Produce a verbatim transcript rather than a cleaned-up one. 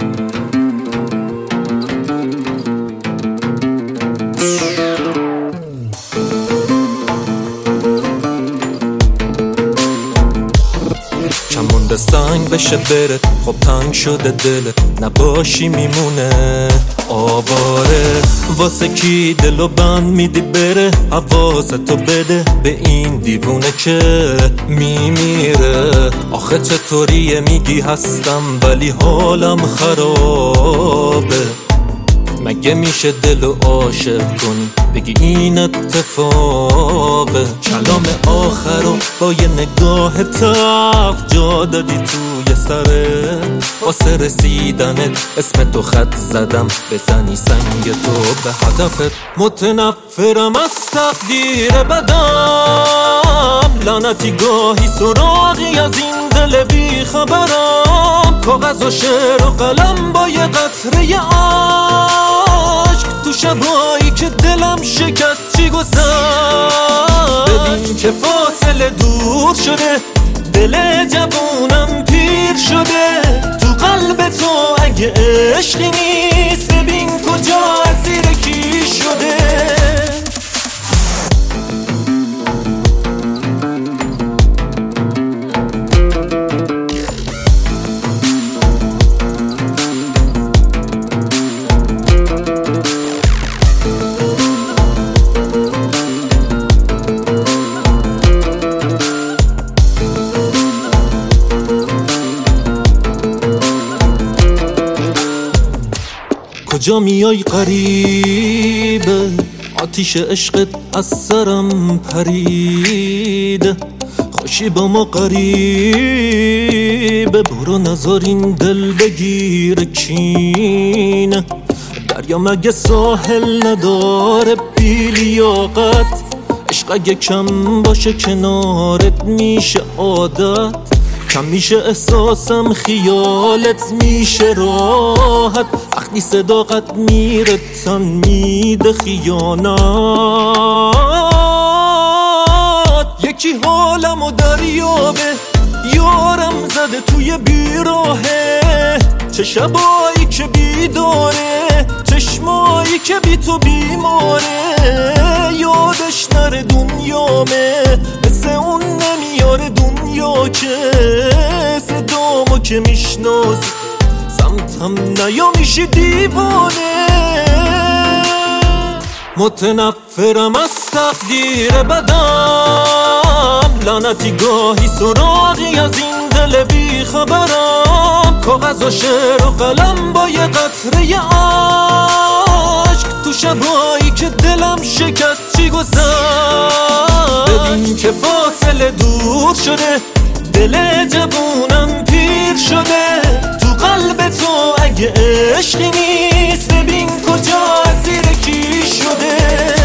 چمونده سنگ بشه بره، خب تنگ شده دله، نباشی میمونه آواره. واسه کی دلو بند میدی بره، حواستو بده به این دیوونه که میمیره. آخه چطوریه میگی هستم ولی حالم خرابه؟ مگه میشه دلو عاشق کنی بگی این اتفاقه؟ کلام آخرو با یه نگاه تلخ جا دادی توی سره، واسه رسیدنت اسم تو خط زدم بزنی سنگ تو به هدفت. متنفرم از تقدیر بدم، لعنتی گاهی سراغی از این دل بی خبرم. کاغذ و شعر و قلم با یه قطره عشق، تو شبایی که دلم شکست چی گذشت. ببین که فاصله دور شده، دل جوونم پیر شده. تو قلب تو اگه عشقی نیست، ببین کجا اسیر کی شده. کجا میای قریبه، آتیش عشقت از سرم پریده. خوشی با ما قریبه، برو نذار این دل بگیره کینه. دریا مگه ساحل نداره بی لیاقت؟ عشق اگه کم باشه کنارت میشه عادت. کم میشه احساسم خیالت میشه راحت. وقتی صداقت میره تن میده خیانت. یکی حالمو دریابه، یارم زده توی بیراهه. چه شبایی که بیداره، چشمایی که بی تو بیماره. یادش نره دنیامه، مثل اون نمیاره دنیا که. صدامو که میشناسی سمتم نیا میشی دیوانه. متنفرم از تقدیر بدم، لعنتی گاهی سراغی از این دل بی خبرم. کاغذ و شعر و قلم با یه قطره عشق، تو شبایی که دلم شکست چی گذشت. ببین که فاصله دور شده، دل جوونم پیر شده. تو قلب تو اگه عشقی نیست، ببین کجا اسیر کی شده.